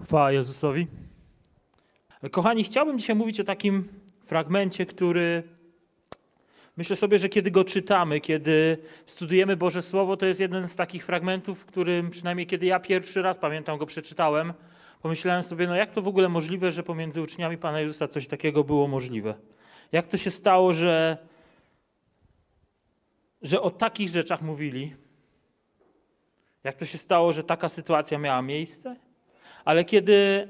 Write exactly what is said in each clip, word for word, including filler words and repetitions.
Chwała Jezusowi. Kochani, chciałbym dzisiaj mówić o takim fragmencie, który myślę sobie, że kiedy go czytamy, kiedy studujemy Boże Słowo, to jest jeden z takich fragmentów, w którym przynajmniej kiedy ja pierwszy raz, pamiętam, go przeczytałem, pomyślałem sobie, no jak to w ogóle możliwe, że pomiędzy uczniami Pana Jezusa coś takiego było możliwe? Jak to się stało, że, że o takich rzeczach mówili? Jak to się stało, że taka sytuacja miała miejsce? Ale kiedy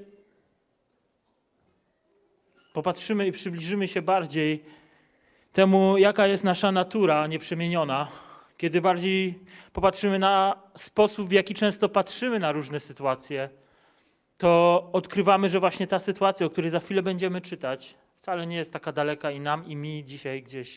popatrzymy i przybliżymy się bardziej temu, jaka jest nasza natura nieprzemieniona, kiedy bardziej popatrzymy na sposób, w jaki często patrzymy na różne sytuacje, to odkrywamy, że właśnie ta sytuacja, o której za chwilę będziemy czytać, wcale nie jest taka daleka i nam, i mi dzisiaj gdzieś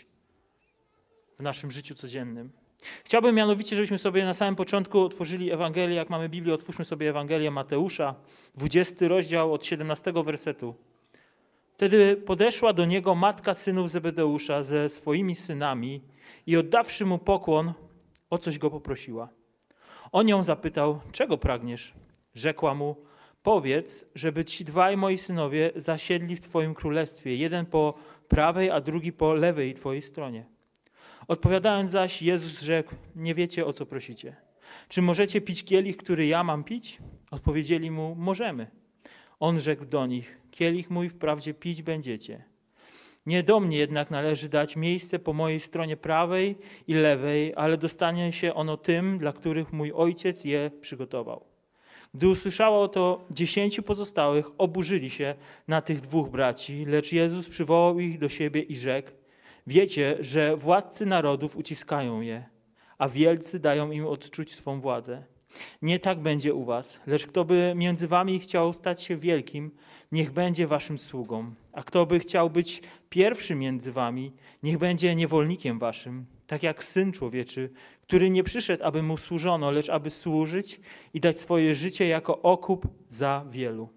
w naszym życiu codziennym. Chciałbym mianowicie, żebyśmy sobie na samym początku otworzyli Ewangelię, jak mamy Biblię, otwórzmy sobie Ewangelię Mateusza, dwudziesty rozdział od siedemnastego wersetu. Wtedy podeszła do niego matka synów Zebedeusza ze swoimi synami i oddawszy mu pokłon, o coś go poprosiła. On ją zapytał, czego pragniesz? Rzekła mu, powiedz, żeby ci dwaj moi synowie zasiedli w twoim królestwie, jeden po prawej, a drugi po lewej twojej stronie. Odpowiadając zaś, Jezus rzekł, nie wiecie, o co prosicie. Czy możecie pić kielich, który ja mam pić? Odpowiedzieli mu, możemy. On rzekł do nich, kielich mój wprawdzie pić będziecie. Nie do mnie jednak należy dać miejsce po mojej stronie prawej i lewej, ale dostanie się ono tym, dla których mój ojciec je przygotował. Gdy usłyszało to dziesięciu pozostałych, oburzyli się na tych dwóch braci, lecz Jezus przywołał ich do siebie i rzekł, wiecie, że władcy narodów uciskają je, a wielcy dają im odczuć swą władzę. Nie tak będzie u was, lecz kto by między wami chciał stać się wielkim, niech będzie waszym sługą. A kto by chciał być pierwszym między wami, niech będzie niewolnikiem waszym, tak jak Syn Człowieczy, który nie przyszedł, aby mu służono, lecz aby służyć i dać swoje życie jako okup za wielu.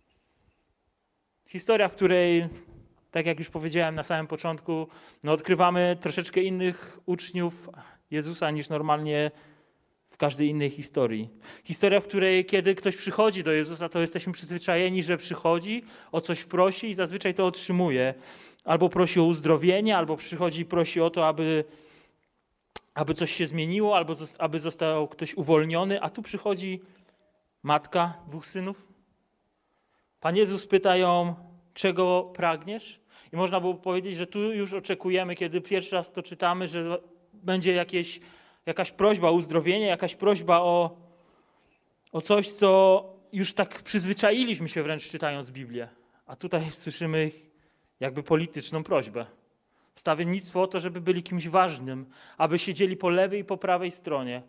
Historia, w której, tak jak już powiedziałem na samym początku, no odkrywamy troszeczkę innych uczniów Jezusa niż normalnie w każdej innej historii. Historia, w której kiedy ktoś przychodzi do Jezusa, to jesteśmy przyzwyczajeni, że przychodzi, o coś prosi i zazwyczaj to otrzymuje. Albo prosi o uzdrowienie, albo przychodzi i prosi o to, aby, aby coś się zmieniło, albo aby został ktoś uwolniony, a tu przychodzi matka dwóch synów. Pan Jezus pyta ją, czego pragniesz? I można było powiedzieć, że tu już oczekujemy, kiedy pierwszy raz to czytamy, że będzie jakieś Jakaś prośba o uzdrowienie, jakaś prośba o, o coś, co już tak przyzwyczailiśmy się wręcz czytając Biblię. A tutaj słyszymy jakby polityczną prośbę. Wstawiennictwo o to, żeby byli kimś ważnym, aby siedzieli po lewej i po prawej stronie.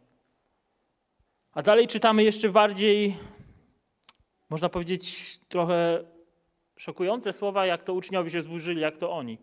A dalej czytamy jeszcze bardziej, można powiedzieć, trochę szokujące słowa, jak to uczniowie się zburzyli, jak to oni.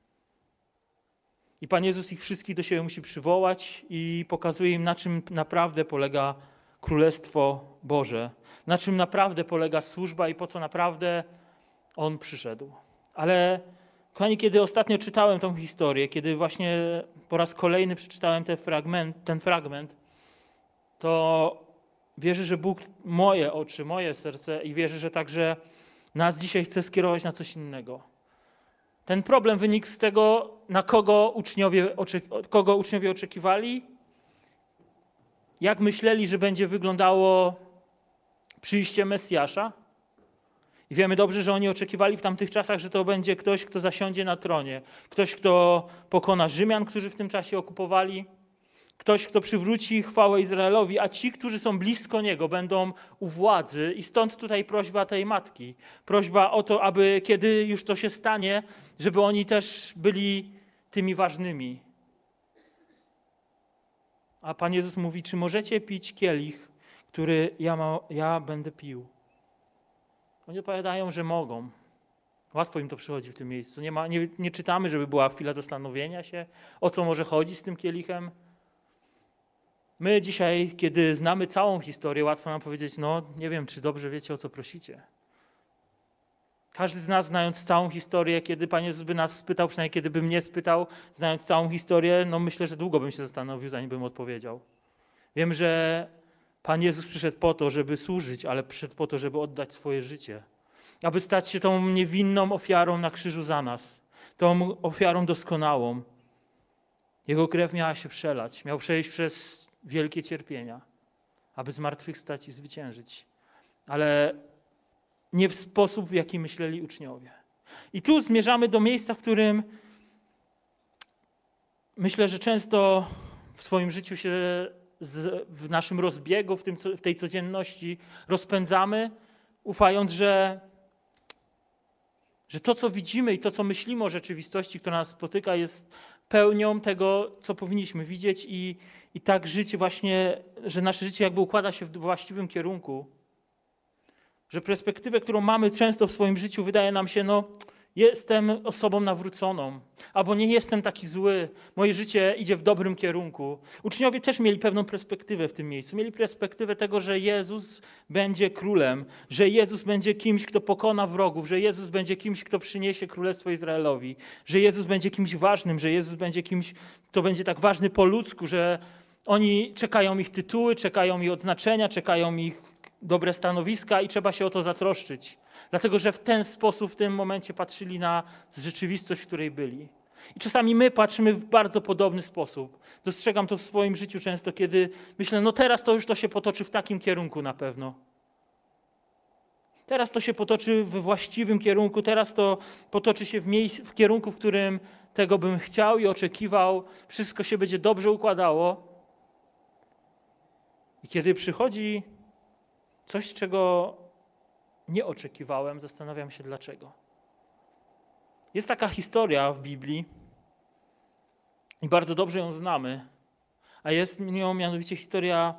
I Pan Jezus ich wszystkich do siebie musi przywołać i pokazuje im, na czym naprawdę polega Królestwo Boże, na czym naprawdę polega służba i po co naprawdę On przyszedł. Ale kochani, kiedy ostatnio czytałem tą historię, kiedy właśnie po raz kolejny przeczytałem ten fragment, ten fragment, to wierzę, że Bóg moje oczy, moje serce i wierzę, że także nas dzisiaj chce skierować na coś innego. Ten problem wynikł z tego, na kogo uczniowie, kogo uczniowie oczekiwali, jak myśleli, że będzie wyglądało przyjście Mesjasza. I wiemy dobrze, że oni oczekiwali w tamtych czasach, że to będzie ktoś, kto zasiądzie na tronie, ktoś, kto pokona Rzymian, którzy w tym czasie okupowali, ktoś, kto przywróci chwałę Izraelowi, a ci, którzy są blisko Niego, będą u władzy. I stąd tutaj prośba tej matki. Prośba o to, aby kiedy już to się stanie, żeby oni też byli tymi ważnymi. A Pan Jezus mówi, czy możecie pić kielich, który ja, ma, ja będę pił? Oni odpowiadają, że mogą. Łatwo im to przychodzi w tym miejscu. Nie, ma, nie, nie czytamy, żeby była chwila zastanowienia się, o co może chodzić z tym kielichem. My dzisiaj, kiedy znamy całą historię, łatwo nam powiedzieć, no nie wiem, czy dobrze wiecie, o co prosicie. Każdy z nas, znając całą historię, kiedy Pan Jezus by nas spytał, przynajmniej kiedy by mnie spytał, znając całą historię, no myślę, że długo bym się zastanowił, zanim bym odpowiedział. Wiem, że Pan Jezus przyszedł po to, żeby służyć, ale przyszedł po to, żeby oddać swoje życie. Aby stać się tą niewinną ofiarą na krzyżu za nas. Tą ofiarą doskonałą. Jego krew miała się przelać. Miał przejść przez wielkie cierpienia, aby zmartwychwstać i zwyciężyć. Ale nie w sposób, w jaki myśleli uczniowie. I tu zmierzamy do miejsca, w którym myślę, że często w swoim życiu się z, w naszym rozbiegu, w, tym, w tej codzienności rozpędzamy, ufając, że, że to, co widzimy i to, co myślimy o rzeczywistości, która nas spotyka, jest pełnią tego, co powinniśmy widzieć i, i tak życie właśnie, że nasze życie jakby układa się w właściwym kierunku. Że perspektywę, którą mamy często w swoim życiu, wydaje nam się, no jestem osobą nawróconą, albo nie jestem taki zły, moje życie idzie w dobrym kierunku. Uczniowie też mieli pewną perspektywę w tym miejscu. Mieli perspektywę tego, że Jezus będzie królem, że Jezus będzie kimś, kto pokona wrogów, że Jezus będzie kimś, kto przyniesie królestwo Izraelowi, że Jezus będzie kimś ważnym, że Jezus będzie kimś, kto będzie tak ważny po ludzku, że oni czekają ich tytuły, czekają ich odznaczenia, czekają ich dobre stanowiska i trzeba się o to zatroszczyć. Dlatego, że w ten sposób w tym momencie patrzyli na rzeczywistość, w której byli. I czasami my patrzymy w bardzo podobny sposób. Dostrzegam to w swoim życiu często, kiedy myślę, no teraz to już to się potoczy w takim kierunku na pewno. Teraz to się potoczy we właściwym kierunku, teraz to potoczy się w, miejsc, w kierunku, w którym tego bym chciał i oczekiwał. Wszystko się będzie dobrze układało. I kiedy przychodzi coś, czego nie oczekiwałem, zastanawiam się dlaczego. Jest taka historia w Biblii i bardzo dobrze ją znamy, a jest nią mianowicie historia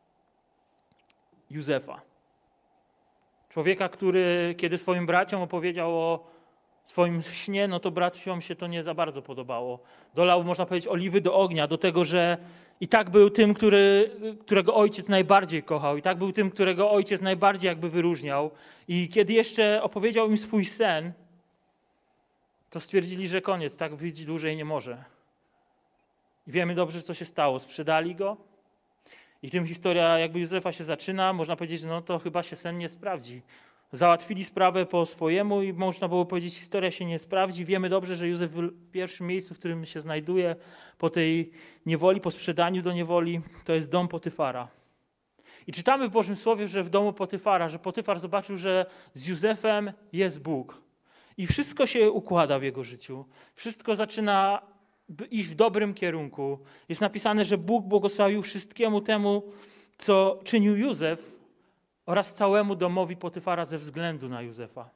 Józefa. Człowieka, który kiedy swoim braciom opowiedział o swoim śnie, no to braciom się to nie za bardzo podobało. Dolał, można powiedzieć, oliwy do ognia, do tego, że i tak był tym, który, którego ojciec najbardziej kochał, i tak był tym, którego ojciec najbardziej jakby wyróżniał. I kiedy jeszcze opowiedział im swój sen, to stwierdzili, że koniec, tak wyjść dłużej nie może. I wiemy dobrze, co się stało. Sprzedali go i tym historia jakby Józefa się zaczyna. Można powiedzieć, że no to chyba się sen nie sprawdzi. Załatwili sprawę po swojemu i można było powiedzieć, że historia się nie sprawdzi. Wiemy dobrze, że Józef w pierwszym miejscu, w którym się znajduje po tej niewoli, po sprzedaniu do niewoli, to jest dom Potyfara. I czytamy w Bożym Słowie, że w domu Potyfara, że Potyfar zobaczył, że z Józefem jest Bóg. I wszystko się układa w jego życiu. Wszystko zaczyna iść w dobrym kierunku. Jest napisane, że Bóg błogosławił wszystkiemu temu, co czynił Józef, oraz całemu domowi Potyfara ze względu na Józefa.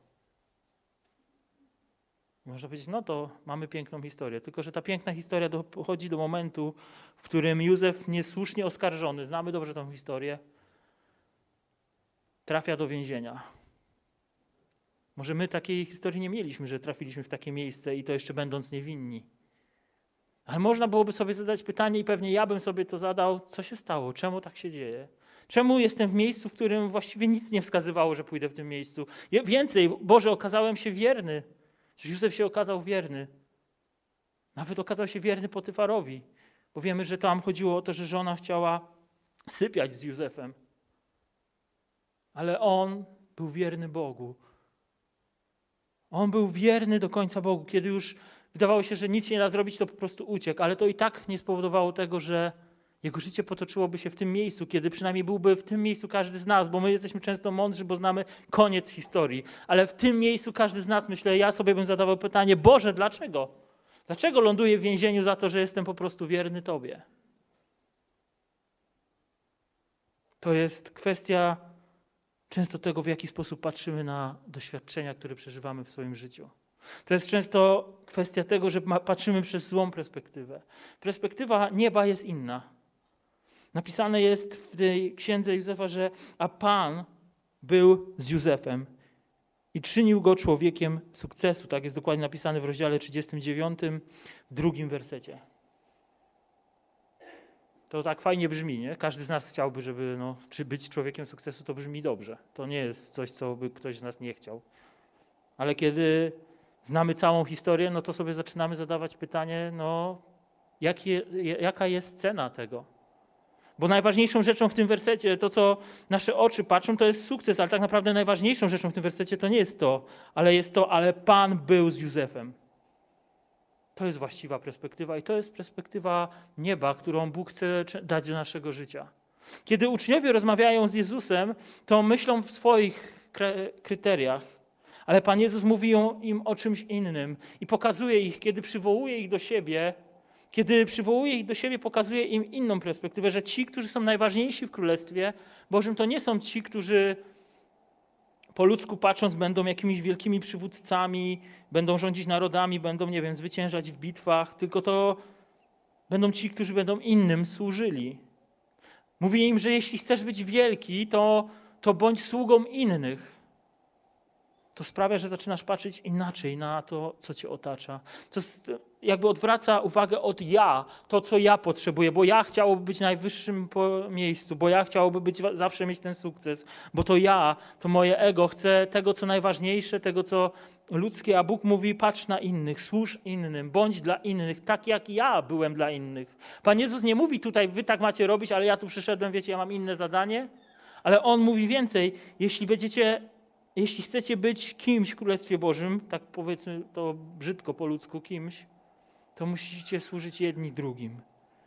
Można powiedzieć, no to mamy piękną historię, tylko że ta piękna historia dochodzi do momentu, w którym Józef, niesłusznie oskarżony, znamy dobrze tę historię, trafia do więzienia. Może my takiej historii nie mieliśmy, że trafiliśmy w takie miejsce i to jeszcze będąc niewinni. Ale można byłoby sobie zadać pytanie i pewnie ja bym sobie to zadał, co się stało, czemu tak się dzieje? Czemu jestem w miejscu, w którym właściwie nic nie wskazywało, że pójdę w tym miejscu? Więcej, Boże, okazałem się wierny. Józef się okazał wierny. Nawet okazał się wierny Potyfarowi, bo wiemy, że tam chodziło o to, że żona chciała sypiać z Józefem. Ale on był wierny Bogu. On był wierny do końca Bogu. Kiedy już wydawało się, że nic się nie da zrobić, to po prostu uciekł. Ale to i tak nie spowodowało tego, że jego życie potoczyłoby się w tym miejscu, kiedy przynajmniej byłby w tym miejscu każdy z nas, bo my jesteśmy często mądrzy, bo znamy koniec historii. Ale w tym miejscu każdy z nas, myślę, ja sobie bym zadawał pytanie, Boże, dlaczego? Dlaczego ląduję w więzieniu za to, że jestem po prostu wierny Tobie? To jest kwestia często tego, w jaki sposób patrzymy na doświadczenia, które przeżywamy w swoim życiu. To jest często kwestia tego, że patrzymy przez złą perspektywę. Perspektywa nieba jest inna. Napisane jest w tej księdze Józefa, że a Pan był z Józefem i czynił go człowiekiem sukcesu. Tak jest dokładnie napisane w rozdziale trzydziestym dziewiątym, w drugim wersecie. To tak fajnie brzmi, nie? Każdy z nas chciałby, żeby no, czy być człowiekiem sukcesu, to brzmi dobrze. To nie jest coś, co by ktoś z nas nie chciał. Ale kiedy znamy całą historię, no to sobie zaczynamy zadawać pytanie, no jakie, jaka jest cena tego? Bo najważniejszą rzeczą w tym wersecie, to co nasze oczy patrzą, to jest sukces, ale tak naprawdę najważniejszą rzeczą w tym wersecie to nie jest to, ale jest to, ale Pan był z Józefem. To jest właściwa perspektywa i to jest perspektywa nieba, którą Bóg chce dać do naszego życia. Kiedy uczniowie rozmawiają z Jezusem, to myślą w swoich kryteriach, ale Pan Jezus mówi im o czymś innym i pokazuje ich, kiedy przywołuje ich do siebie, kiedy przywołuje ich do siebie, pokazuje im inną perspektywę, że ci, którzy są najważniejsi w Królestwie Bożym, to nie są ci, którzy po ludzku patrząc będą jakimiś wielkimi przywódcami, będą rządzić narodami, będą, nie wiem, zwyciężać w bitwach, tylko to będą ci, którzy będą innym służyli. Mówi im, że jeśli chcesz być wielki, to, to bądź sługą innych. To sprawia, że zaczynasz patrzeć inaczej na to, co cię otacza. To jakby odwraca uwagę od ja, to co ja potrzebuję, bo ja chciałoby być najwyższym miejscu, bo ja chciałoby być zawsze mieć ten sukces, bo to ja, to moje ego chce tego, co najważniejsze, tego, co ludzkie, a Bóg mówi, patrz na innych, służ innym, bądź dla innych, tak jak ja byłem dla innych. Pan Jezus nie mówi tutaj, wy tak macie robić, ale ja tu przyszedłem, wiecie, ja mam inne zadanie, ale On mówi więcej, jeśli będziecie Jeśli chcecie być kimś w Królestwie Bożym, tak powiedzmy to brzydko po ludzku kimś, to musicie służyć jedni drugim.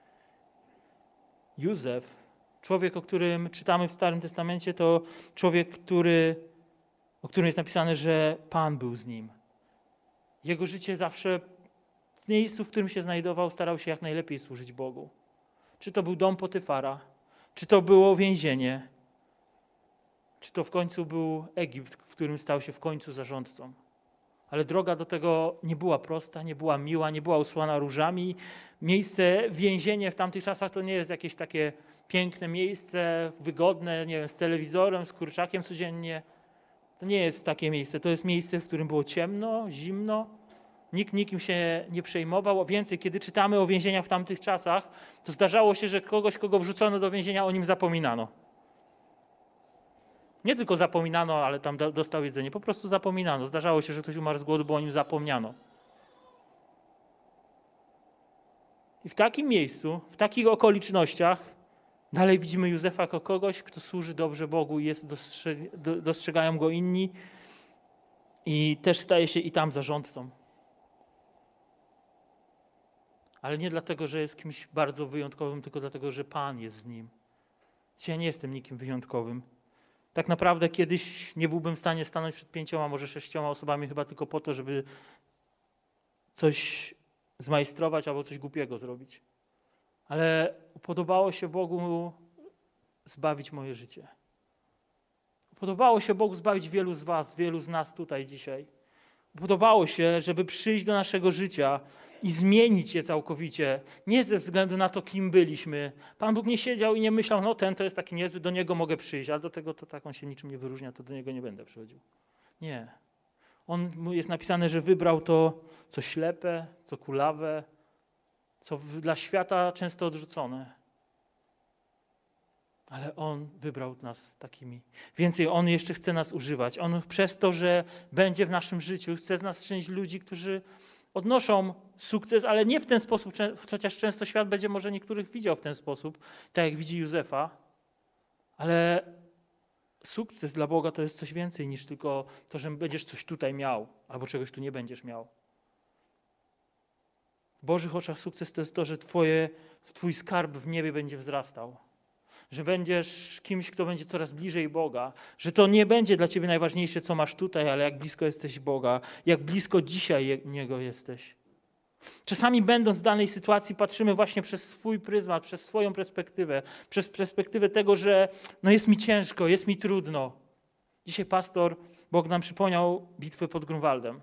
Józef, człowiek, o którym czytamy w Starym Testamencie, to człowiek, który, o którym jest napisane, że Pan był z nim. Jego życie zawsze w miejscu, w którym się znajdował, starał się jak najlepiej służyć Bogu. Czy to był dom Potyfara, czy to było więzienie, czy to w końcu był Egipt, w którym stał się w końcu zarządcą. Ale droga do tego nie była prosta, nie była miła, nie była usłana różami. Miejsce, więzienie w tamtych czasach to nie jest jakieś takie piękne miejsce, wygodne, nie wiem, z telewizorem, z kurczakiem codziennie. To nie jest takie miejsce. To jest miejsce, w którym było ciemno, zimno. Nikt nikim się nie przejmował. A więcej, kiedy czytamy o więzieniach w tamtych czasach, to zdarzało się, że kogoś, kogo wrzucono do więzienia, o nim zapominano. Nie tylko zapominano, ale tam dostał jedzenie, po prostu zapominano. Zdarzało się, że ktoś umarł z głodu, bo o nim zapomniano. I w takim miejscu, w takich okolicznościach dalej widzimy Józefa jako kogoś, kto służy dobrze Bogu i jest, dostrzeg- dostrzegają go inni i też staje się i tam zarządcą. Ale nie dlatego, że jest kimś bardzo wyjątkowym, tylko dlatego, że Pan jest z nim. Ja nie jestem nikim wyjątkowym. Tak naprawdę kiedyś nie byłbym w stanie stanąć przed pięcioma, może sześcioma osobami chyba tylko po to, żeby coś zmajstrować albo coś głupiego zrobić. Ale podobało się Bogu zbawić moje życie. Podobało się Bogu zbawić wielu z was, wielu z nas tutaj dzisiaj. Podobało się, żeby przyjść do naszego życia i zmienić je całkowicie, nie ze względu na to, kim byliśmy. Pan Bóg nie siedział i nie myślał, no ten to jest taki niezły, do niego mogę przyjść, ale do tego to tak on się niczym nie wyróżnia, to do niego nie będę przychodził. Nie. On, jest napisane, że wybrał to, co ślepe, co kulawe, co dla świata często odrzucone. Ale On wybrał nas takimi. Więcej, On jeszcze chce nas używać. On przez to, że będzie w naszym życiu, chce z nas czynić ludzi, którzy odnoszą sukces, ale nie w ten sposób, chociaż często świat będzie może niektórych widział w ten sposób, tak jak widzi Józefa, ale sukces dla Boga to jest coś więcej niż tylko to, że będziesz coś tutaj miał, albo czegoś tu nie będziesz miał. W Bożych oczach sukces to jest to, że twoje, twój skarb w niebie będzie wzrastał. Że będziesz kimś, kto będzie coraz bliżej Boga, że to nie będzie dla ciebie najważniejsze, co masz tutaj, ale jak blisko jesteś Boga, jak blisko dzisiaj Niego jesteś. Czasami będąc w danej sytuacji patrzymy właśnie przez swój pryzmat, przez swoją perspektywę, przez perspektywę tego, że no jest mi ciężko, jest mi trudno. Dzisiaj pastor Bóg nam przypomniał bitwę pod Grunwaldem.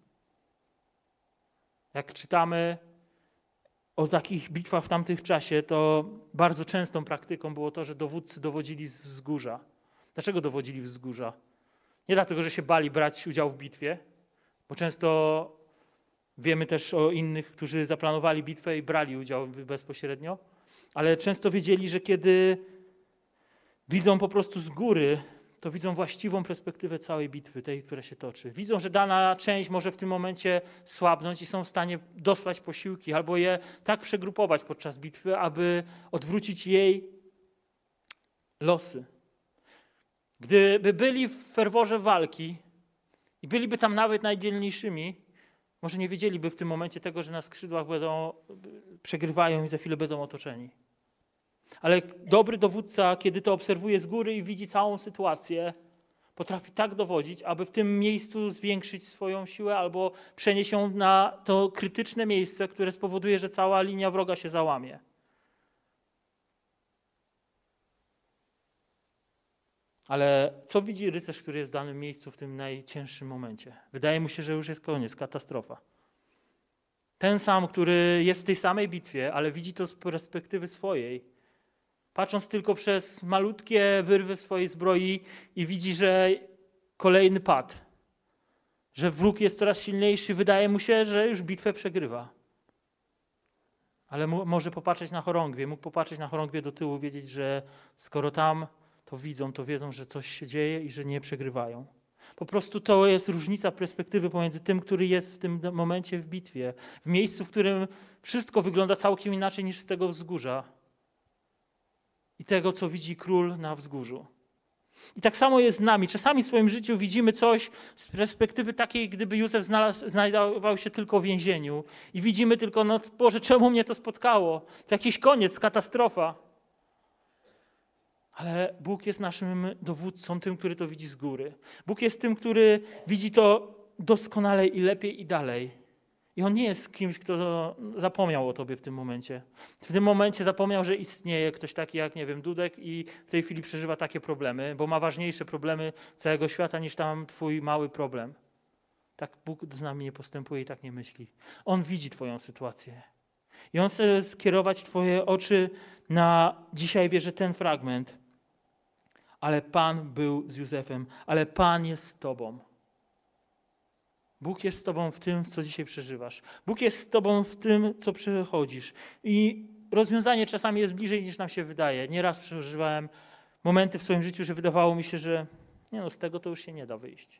Jak czytamy o takich bitwach w tamtym czasie, to bardzo częstą praktyką było to, że dowódcy dowodzili z wzgórza. Dlaczego dowodzili z wzgórza? Nie dlatego, że się bali brać udział w bitwie, bo często wiemy też o innych, którzy zaplanowali bitwę i brali udział bezpośrednio, ale często wiedzieli, że kiedy widzą po prostu z góry, to widzą właściwą perspektywę całej bitwy, tej, która się toczy. Widzą, że dana część może w tym momencie słabnąć i są w stanie dosłać posiłki albo je tak przegrupować podczas bitwy, aby odwrócić jej losy. Gdyby byli w ferworze walki i byliby tam nawet najdzielniejszymi, może nie wiedzieliby w tym momencie tego, że na skrzydłach będą, przegrywają i za chwilę będą otoczeni. Ale dobry dowódca, kiedy to obserwuje z góry i widzi całą sytuację, potrafi tak dowodzić, aby w tym miejscu zwiększyć swoją siłę albo przenieść ją na to krytyczne miejsce, które spowoduje, że cała linia wroga się załamie. Ale co widzi rycerz, który jest w danym miejscu w tym najcięższym momencie? Wydaje mu się, że już jest koniec, katastrofa. Ten sam, który jest w tej samej bitwie, ale widzi to z perspektywy swojej, patrząc tylko przez malutkie wyrwy w swojej zbroi i widzi, że kolejny pad, że wróg jest coraz silniejszy, wydaje mu się, że już bitwę przegrywa. Ale mu, może popatrzeć na chorągwie, mógł popatrzeć na chorągwie do tyłu, wiedzieć, że skoro tam to widzą, to wiedzą, że coś się dzieje i że nie przegrywają. Po prostu to jest różnica perspektywy pomiędzy tym, który jest w tym momencie w bitwie, w miejscu, w którym wszystko wygląda całkiem inaczej niż z tego wzgórza i tego, co widzi król na wzgórzu. I tak samo jest z nami. Czasami w swoim życiu widzimy coś z perspektywy takiej, gdyby Józef znalazł, znajdował się tylko w więzieniu i widzimy tylko, no Boże, czemu mnie to spotkało? To jakiś koniec, katastrofa. Ale Bóg jest naszym dowódcą, tym, który to widzi z góry. Bóg jest tym, który widzi to doskonale i lepiej i dalej. I On nie jest kimś, kto zapomniał o tobie w tym momencie. W tym momencie zapomniał, że istnieje ktoś taki jak, nie wiem, Dudek i w tej chwili przeżywa takie problemy, bo ma ważniejsze problemy całego świata niż tam twój mały problem. Tak Bóg z nami nie postępuje i tak nie myśli. On widzi twoją sytuację. I On chce skierować twoje oczy na, dzisiaj wierzę, ten fragment. Ale Pan był z Józefem, ale Pan jest z tobą. Bóg jest z tobą w tym, co dzisiaj przeżywasz. Bóg jest z tobą w tym, co przechodzisz. I rozwiązanie czasami jest bliżej, niż nam się wydaje. Nieraz przeżywałem momenty w swoim życiu, że wydawało mi się, że nie no, z tego to już się nie da wyjść.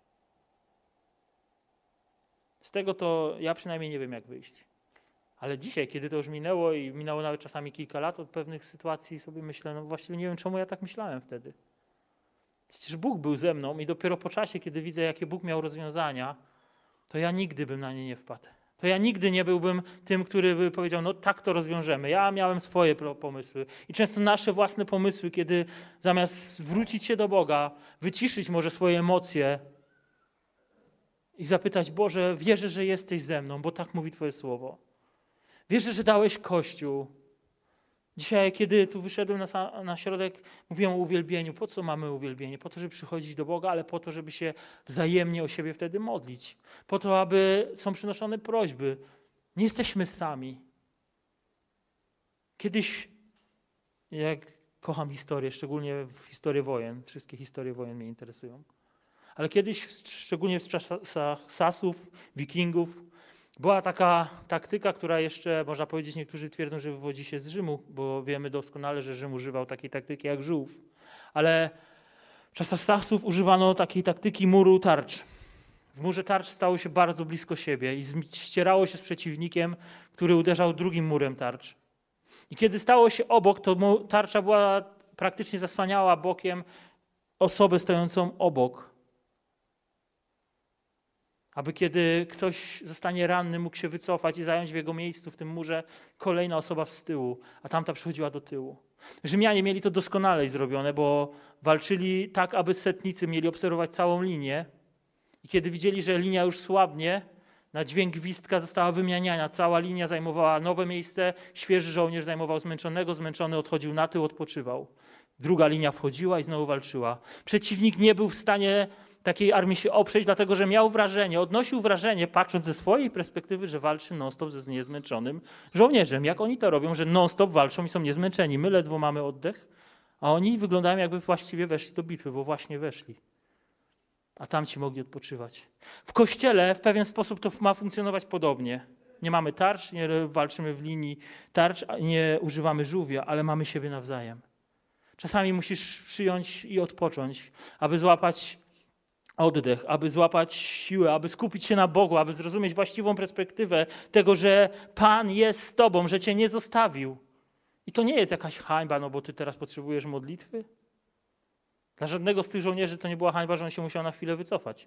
Z tego to ja przynajmniej nie wiem, jak wyjść. Ale dzisiaj, kiedy to już minęło i minęło nawet czasami kilka lat od pewnych sytuacji, sobie myślę, no właściwie nie wiem, czemu ja tak myślałem wtedy. Przecież Bóg był ze mną i dopiero po czasie, kiedy widzę, jakie Bóg miał rozwiązania, to ja nigdy bym na nie nie wpadł. To ja nigdy nie byłbym tym, który by powiedział, no tak to rozwiążemy. Ja miałem swoje pomysły. I często nasze własne pomysły, kiedy zamiast zwrócić się do Boga, wyciszyć może swoje emocje i zapytać, Boże, wierzę, że jesteś ze mną, bo tak mówi Twoje słowo. Wierzę, że dałeś Kościół. Dzisiaj, kiedy tu wyszedłem na, na środek, mówiłem o uwielbieniu. Po co mamy uwielbienie? Po to, żeby przychodzić do Boga, ale po to, żeby się wzajemnie o siebie wtedy modlić. Po to, aby są przynoszone prośby. Nie jesteśmy sami. Kiedyś, jak kocham historię, szczególnie w historię wojen, wszystkie historie wojen mnie interesują, ale kiedyś, szczególnie w czasach Sasów, Wikingów, była taka taktyka, która jeszcze, można powiedzieć, niektórzy twierdzą, że wywodzi się z Rzymu, bo wiemy doskonale, że Rzym używał takiej taktyki jak żółw. Ale w czasach Sasów używano takiej taktyki muru tarcz. W murze tarcz stało się bardzo blisko siebie i ścierało się z przeciwnikiem, który uderzał drugim murem tarcz. I kiedy stało się obok, to tarcza była praktycznie zasłaniała bokiem osobę stojącą obok. Aby kiedy ktoś zostanie ranny, mógł się wycofać i zająć w jego miejscu w tym murze kolejna osoba z tyłu, a tamta przychodziła do tyłu. Rzymianie mieli to doskonale zrobione, bo walczyli tak, aby setnicy mieli obserwować całą linię i kiedy widzieli, że linia już słabnie, na dźwięk gwizdka została wymieniana, cała linia zajmowała nowe miejsce, świeży żołnierz zajmował zmęczonego, zmęczony odchodził na tył, odpoczywał. Druga linia wchodziła i znowu walczyła. Przeciwnik nie był w stanie takiej armii się oprzeć, dlatego że miał wrażenie, odnosił wrażenie, patrząc ze swojej perspektywy, że walczy non-stop ze niezmęczonym żołnierzem. Jak oni to robią, że non-stop walczą i są niezmęczeni. My ledwo mamy oddech, a oni wyglądają, jakby właściwie weszli do bitwy, bo właśnie weszli. A tamci mogli odpoczywać. W Kościele w pewien sposób to ma funkcjonować podobnie. Nie mamy tarcz, nie walczymy w linii tarcz, nie używamy żółwia, ale mamy siebie nawzajem. Czasami musisz przyjąć i odpocząć, aby złapać oddech, aby złapać siłę, aby skupić się na Bogu, aby zrozumieć właściwą perspektywę tego, że Pan jest z tobą, że cię nie zostawił. I to nie jest jakaś hańba, no bo ty teraz potrzebujesz modlitwy. Dla żadnego z tych żołnierzy to nie była hańba, że on się musiał na chwilę wycofać.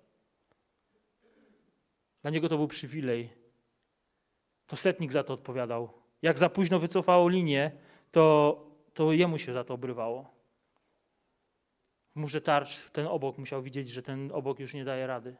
Dla niego to był przywilej. To setnik za to odpowiadał. Jak za późno wycofało linię, to, to jemu się za to obrywało. W murze tarcz ten obok musiał widzieć, że ten obok już nie daje rady.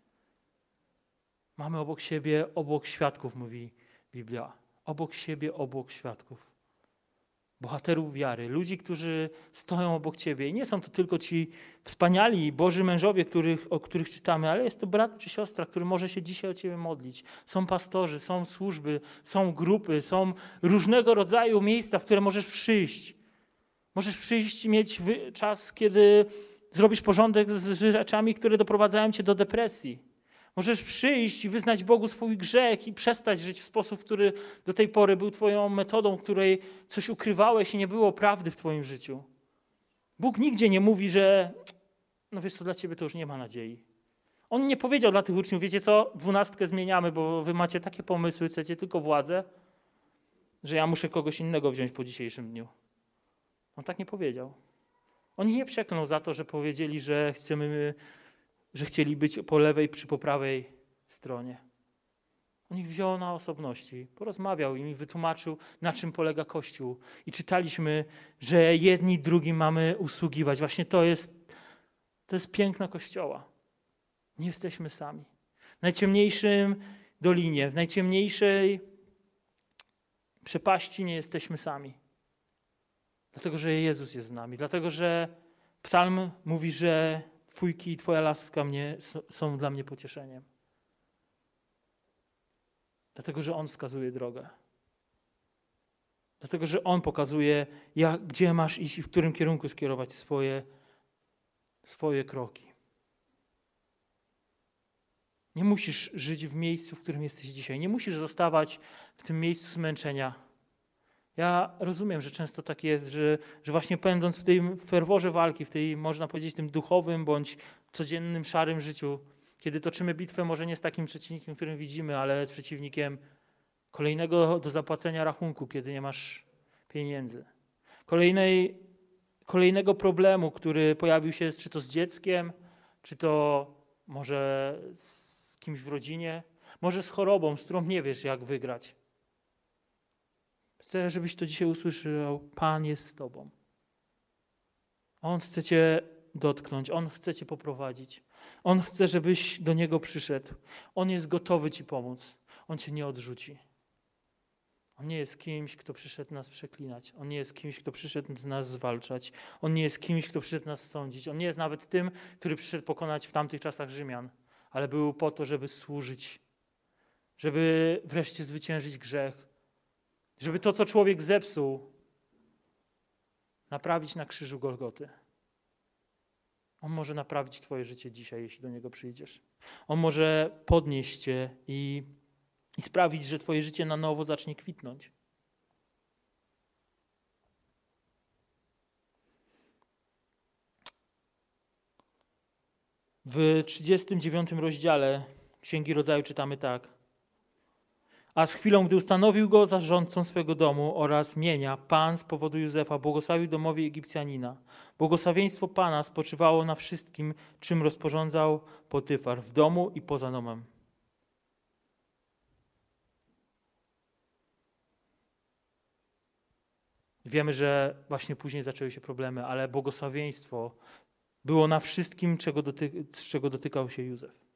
Mamy obok siebie, obok świadków, mówi Biblia. Obok siebie, obok świadków. Bohaterów wiary, ludzi, którzy stoją obok ciebie. I nie są to tylko ci wspaniali Boży mężowie, których, o których czytamy, ale jest to brat czy siostra, który może się dzisiaj o ciebie modlić. Są pastorzy, są służby, są grupy, są różnego rodzaju miejsca, w które możesz przyjść. Możesz przyjść i mieć czas, kiedy zrobisz porządek z rzeczami, które doprowadzają cię do depresji. Możesz przyjść i wyznać Bogu swój grzech i przestać żyć w sposób, który do tej pory był twoją metodą, której coś ukrywałeś i nie było prawdy w twoim życiu. Bóg nigdzie nie mówi, że no wiesz co, dla ciebie to już nie ma nadziei. On nie powiedział dla tych uczniów, wiecie co, dwunastkę zmieniamy, bo wy macie takie pomysły, chcecie tylko władzę, że ja muszę kogoś innego wziąć po dzisiejszym dniu. On tak nie powiedział. On nie przeklął za to, że powiedzieli, że chcemy... że chcieli być po lewej czy po prawej stronie. On ich wziął na osobności, porozmawiał im i wytłumaczył, na czym polega Kościół. I czytaliśmy, że jedni drugim mamy usługiwać. Właśnie to jest, to jest piękno Kościoła. Nie jesteśmy sami. W najciemniejszym dolinie, w najciemniejszej przepaści nie jesteśmy sami. Dlatego, że Jezus jest z nami. Dlatego, że Psalm mówi, że Twójki i Twoja laska mnie, są dla mnie pocieszeniem. Dlatego, że On wskazuje drogę. Dlatego, że On pokazuje, jak, gdzie masz iść i w którym kierunku skierować swoje, swoje kroki. Nie musisz żyć w miejscu, w którym jesteś dzisiaj. Nie musisz zostawać w tym miejscu zmęczenia. Ja rozumiem, że często tak jest, że, że właśnie pędząc w tym ferworze walki, w tej, można powiedzieć, tym duchowym bądź codziennym szarym życiu, kiedy toczymy bitwę może nie z takim przeciwnikiem, którym widzimy, ale z przeciwnikiem kolejnego do zapłacenia rachunku, kiedy nie masz pieniędzy. Kolejnej, kolejnego problemu, który pojawił się czy to z dzieckiem, czy to może z kimś w rodzinie, może z chorobą, z którą nie wiesz, jak wygrać. Chcę, żebyś to dzisiaj usłyszał. Pan jest z tobą. On chce cię dotknąć. On chce cię poprowadzić. On chce, żebyś do Niego przyszedł. On jest gotowy ci pomóc. On cię nie odrzuci. On nie jest kimś, kto przyszedł nas przeklinać. On nie jest kimś, kto przyszedł nas zwalczać. On nie jest kimś, kto przyszedł nas sądzić. On nie jest nawet tym, który przyszedł pokonać w tamtych czasach Rzymian, ale był po to, żeby służyć, żeby wreszcie zwyciężyć grzech, żeby to, co człowiek zepsuł, naprawić na krzyżu Golgoty. On może naprawić twoje życie dzisiaj, jeśli do Niego przyjdziesz. On może podnieść cię i, i sprawić, że twoje życie na nowo zacznie kwitnąć. W trzydziestym dziewiątym rozdziale Księgi Rodzaju czytamy tak. A z chwilą, gdy ustanowił go zarządcą swego domu oraz mienia, Pan z powodu Józefa błogosławił domowi Egipcjanina. Błogosławieństwo Pana spoczywało na wszystkim, czym rozporządzał Potyfar, w domu i poza domem. Wiemy, że właśnie później zaczęły się problemy, ale błogosławieństwo było na wszystkim, czego doty- czego dotykał się Józef.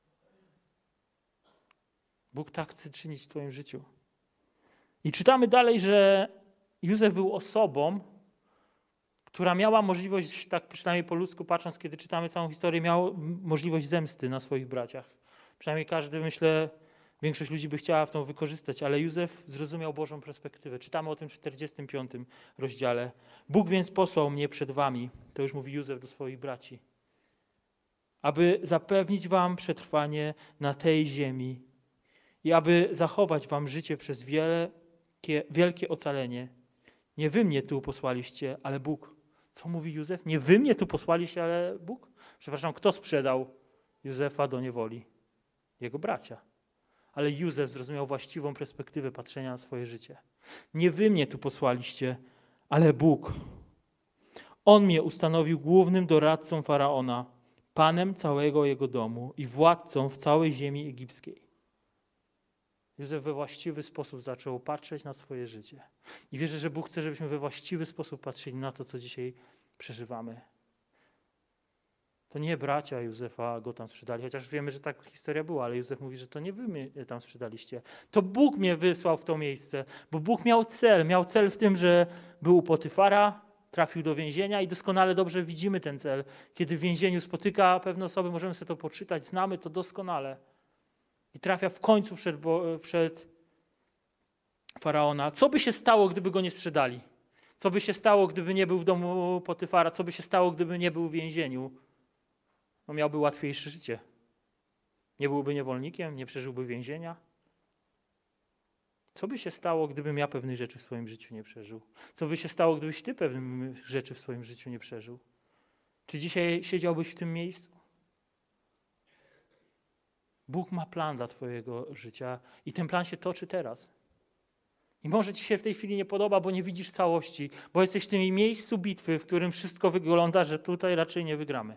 Bóg tak chce czynić w twoim życiu. I czytamy dalej, że Józef był osobą, która miała możliwość, tak przynajmniej po ludzku patrząc, kiedy czytamy całą historię, miał możliwość zemsty na swoich braciach. Przynajmniej każdy, myślę, większość ludzi by chciała w to wykorzystać, ale Józef zrozumiał Bożą perspektywę. Czytamy o tym w czterdziestym piątym rozdziale. Bóg więc posłał mnie przed wami, to już mówi Józef do swoich braci, aby zapewnić wam przetrwanie na tej ziemi i aby zachować wam życie przez wielkie, wielkie ocalenie. Nie wy mnie tu posłaliście, ale Bóg. Co mówi Józef? Nie wy mnie tu posłaliście, ale Bóg? Przepraszam, kto sprzedał Józefa do niewoli? Jego bracia. Ale Józef zrozumiał właściwą perspektywę patrzenia na swoje życie. Nie wy mnie tu posłaliście, ale Bóg. On mnie ustanowił głównym doradcą Faraona, panem całego jego domu i władcą w całej ziemi egipskiej. Józef we właściwy sposób zaczął patrzeć na swoje życie. I wierzę, że Bóg chce, żebyśmy we właściwy sposób patrzyli na to, co dzisiaj przeżywamy. To nie bracia Józefa go tam sprzedali, chociaż wiemy, że tak historia była, ale Józef mówi, że to nie wy mnie tam sprzedaliście. To Bóg mnie wysłał w to miejsce, bo Bóg miał cel. Miał cel w tym, że był u Potyfara, trafił do więzienia i doskonale dobrze widzimy ten cel. Kiedy w więzieniu spotyka pewne osoby, możemy sobie to poczytać, znamy to doskonale. I trafia w końcu przed, przed Faraona. Co by się stało, gdyby go nie sprzedali? Co by się stało, gdyby nie był w domu Potyfara? Co by się stało, gdyby nie był w więzieniu? No miałby łatwiejsze życie. Nie byłby niewolnikiem, nie przeżyłby więzienia. Co by się stało, gdybym ja pewnych rzeczy w swoim życiu nie przeżył? Co by się stało, gdybyś ty pewnych rzeczy w swoim życiu nie przeżył? Czy dzisiaj siedziałbyś w tym miejscu? Bóg ma plan dla twojego życia i ten plan się toczy teraz. I może ci się w tej chwili nie podoba, bo nie widzisz całości, bo jesteś w tym miejscu bitwy, w którym wszystko wygląda, że tutaj raczej nie wygramy.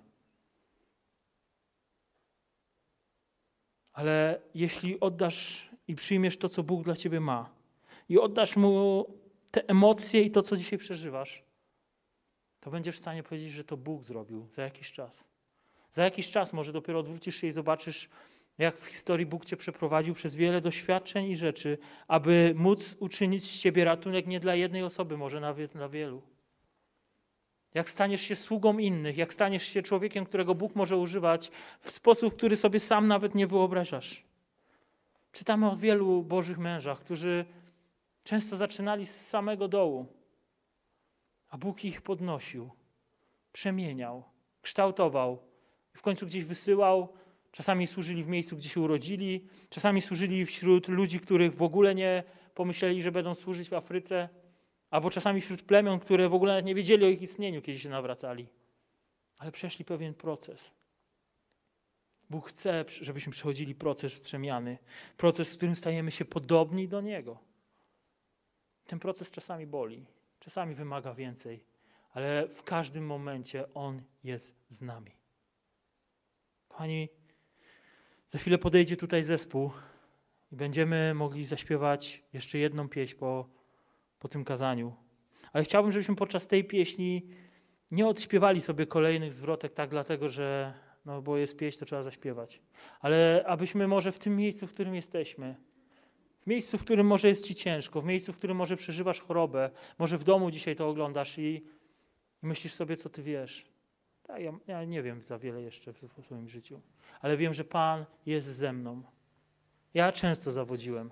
Ale jeśli oddasz i przyjmiesz to, co Bóg dla ciebie ma i oddasz Mu te emocje i to, co dzisiaj przeżywasz, to będziesz w stanie powiedzieć, że to Bóg zrobił za jakiś czas. Za jakiś czas może dopiero odwrócisz się i zobaczysz, jak w historii Bóg cię przeprowadził przez wiele doświadczeń i rzeczy, aby móc uczynić z ciebie ratunek nie dla jednej osoby, może nawet dla wielu. Jak staniesz się sługą innych, jak staniesz się człowiekiem, którego Bóg może używać w sposób, który sobie sam nawet nie wyobrażasz. Czytamy o wielu Bożych mężach, którzy często zaczynali z samego dołu, a Bóg ich podnosił, przemieniał, kształtował i w końcu gdzieś wysyłał. Czasami służyli w miejscu, gdzie się urodzili, czasami służyli wśród ludzi, których w ogóle nie pomyśleli, że będą służyć w Afryce, albo czasami wśród plemion, które w ogóle nawet nie wiedzieli o ich istnieniu, kiedy się nawracali. Ale przeszli pewien proces. Bóg chce, żebyśmy przechodzili proces przemiany. Proces, w którym stajemy się podobni do Niego. Ten proces czasami boli, czasami wymaga więcej, ale w każdym momencie On jest z nami. Kochani, za chwilę podejdzie tutaj zespół i będziemy mogli zaśpiewać jeszcze jedną pieśń po, po tym kazaniu. Ale chciałbym, żebyśmy podczas tej pieśni nie odśpiewali sobie kolejnych zwrotek tak dlatego, że no bo jest pieśń, to trzeba zaśpiewać. Ale abyśmy może w tym miejscu, w którym jesteśmy, w miejscu, w którym może jest ci ciężko, w miejscu, w którym może przeżywasz chorobę, może w domu dzisiaj to oglądasz i, i myślisz sobie, co ty wiesz. Tak, ja, ja nie wiem za wiele jeszcze w, w swoim życiu, ale wiem, że Pan jest ze mną. Ja często zawodziłem,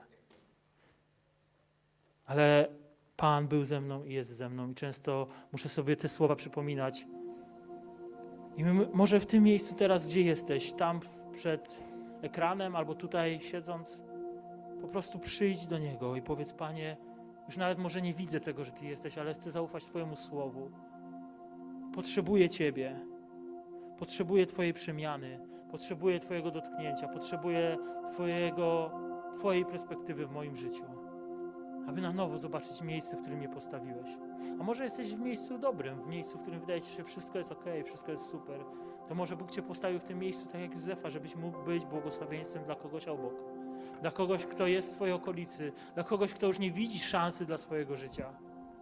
ale Pan był ze mną i jest ze mną i często muszę sobie te słowa przypominać. I my, może w tym miejscu teraz, gdzie jesteś, tam przed ekranem albo tutaj siedząc, po prostu przyjdź do Niego i powiedz: Panie, już nawet może nie widzę tego, że Ty jesteś, ale chcę zaufać Twojemu Słowu. Potrzebuję Ciebie. Potrzebuję Twojej przemiany. Potrzebuję Twojego dotknięcia. Potrzebuję Twojego, Twojej perspektywy w moim życiu. Aby na nowo zobaczyć miejsce, w którym mnie postawiłeś. A może jesteś w miejscu dobrym, w miejscu, w którym wydaje Ci się, że wszystko jest okej, wszystko jest super. To może Bóg Cię postawił w tym miejscu, tak jak Józefa, żebyś mógł być błogosławieństwem dla kogoś obok. Dla kogoś, kto jest w Twojej okolicy. Dla kogoś, kto już nie widzi szansy dla swojego życia.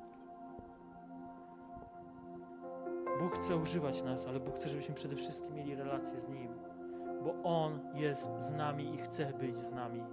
Bóg chce używać nas, ale Bóg chce, żebyśmy przede wszystkim mieli relację z Nim. Bo On jest z nami i chce być z nami.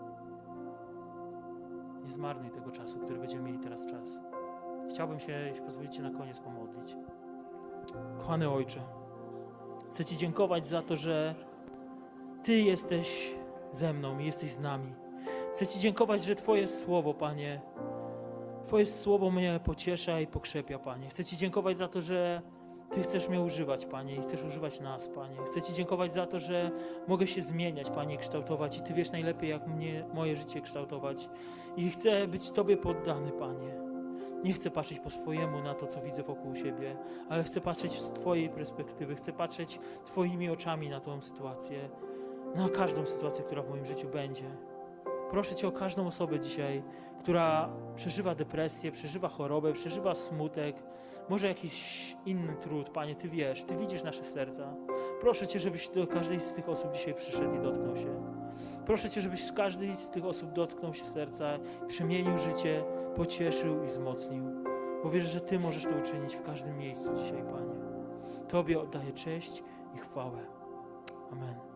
Nie zmarnuj tego czasu, który będziemy mieli teraz czas. Chciałbym się, jeśli pozwolicie, na koniec pomodlić. Kochany Ojcze, chcę Ci dziękować za to, że Ty jesteś ze mną i jesteś z nami. Chcę Ci dziękować, że Twoje słowo, Panie, Twoje słowo mnie pociesza i pokrzepia, Panie. Chcę Ci dziękować za to, że Ty chcesz mnie używać, Panie, i chcesz używać nas, Panie. Chcę Ci dziękować za to, że mogę się zmieniać, Panie, i kształtować. I Ty wiesz najlepiej, jak mnie, moje życie kształtować. I chcę być Tobie poddany, Panie. Nie chcę patrzeć po swojemu na to, co widzę wokół siebie, ale chcę patrzeć z Twojej perspektywy. Chcę patrzeć Twoimi oczami na tą sytuację, na każdą sytuację, która w moim życiu będzie. Proszę Cię o każdą osobę dzisiaj, która przeżywa depresję, przeżywa chorobę, przeżywa smutek, może jakiś inny trud. Panie, Ty wiesz, Ty widzisz nasze serca. Proszę Cię, żebyś do każdej z tych osób dzisiaj przyszedł i dotknął się. Proszę Cię, żebyś z każdej z tych osób dotknął się serca, przemienił życie, pocieszył i wzmocnił. Bo wierzę, że Ty możesz to uczynić w każdym miejscu dzisiaj, Panie. Tobie oddaję cześć i chwałę. Amen.